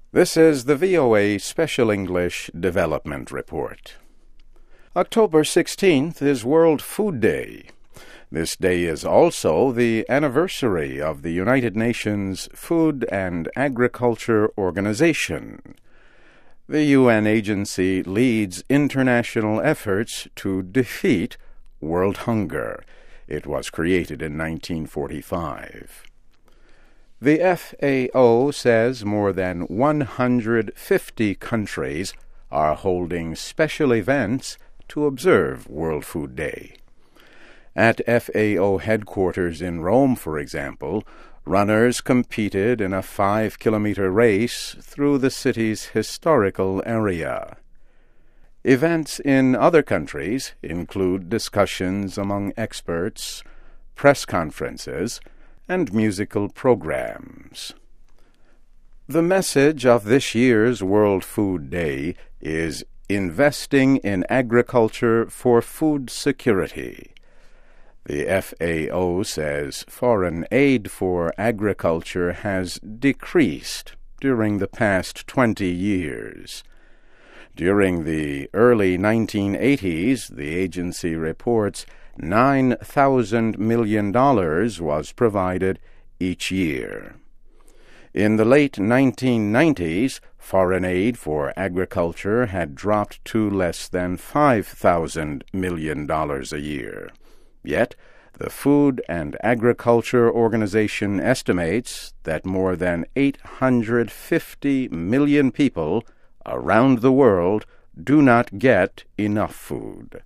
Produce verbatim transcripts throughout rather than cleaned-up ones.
This is the V O A Special English Development Report. October sixteenth is World Food Day. This day is also the anniversary of the United Nations Food and Agriculture Organization. The U N agency leads international efforts to defeat world hunger. It was created in nineteen forty-five. The F A O says more than one hundred fifty countries are holding special events to observe World Food Day. At F A O headquarters in Rome, for example, runners competed in a five-kilometer race through the city's historical area. Events in other countries include discussions among experts, press conferences, and musical programs. The message of this year's World Food Day is investing in agriculture for food security. The F A O says foreign aid for agriculture has decreased during the past twenty years. During the early nineteen eighties, the agency reports nine thousand million dollars was provided each year. In the late nineteen nineties, foreign aid for agriculture had dropped to less than five thousand million dollars a year. Yet, the Food and Agriculture Organization estimates that more than eight hundred fifty million people around the world do not get enough food.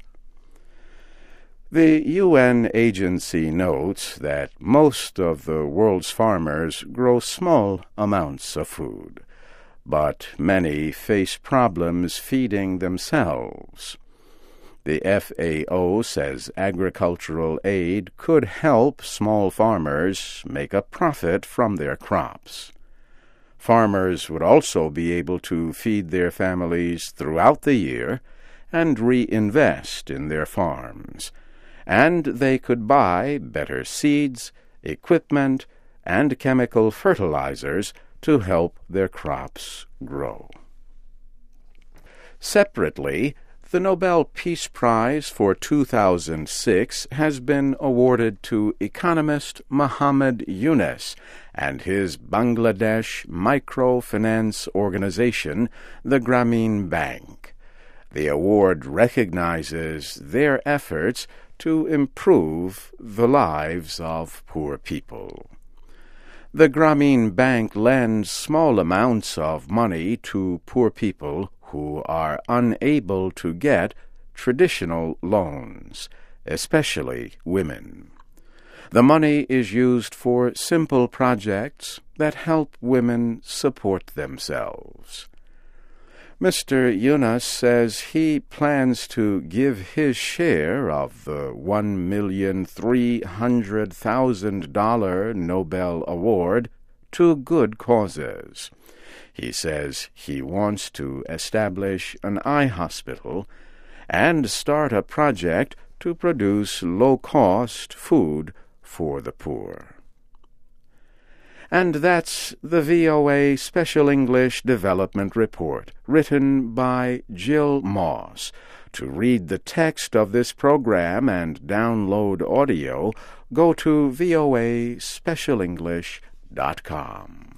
The U N agency notes that most of the world's farmers grow small amounts of food, but many face problems feeding themselves. The F A O says agricultural aid could help small farmers make a profit from their crops. Farmers would also be able to feed their families throughout the year and reinvest in their farms, and they could buy better seeds, equipment, and chemical fertilizers to help their crops grow. Separately, the Nobel Peace Prize for two thousand six has been awarded to economist Muhammad Yunus and his Bangladesh microfinance organization, the Grameen Bank. The award recognizes their efforts to improve the lives of poor people. The Grameen Bank lends small amounts of money to poor people who are unable to get traditional loans, especially women. The money is used for simple projects that help women support themselves. Mister Yunus says he plans to give his share of the one million three hundred thousand dollars Nobel Award to good causes. He says he wants to establish an eye hospital and start a project to produce low-cost food for the poor. And that's the V O A Special English Development Report, written by Jill Moss. To read the text of this program and download audio, go to V O A special english dot com.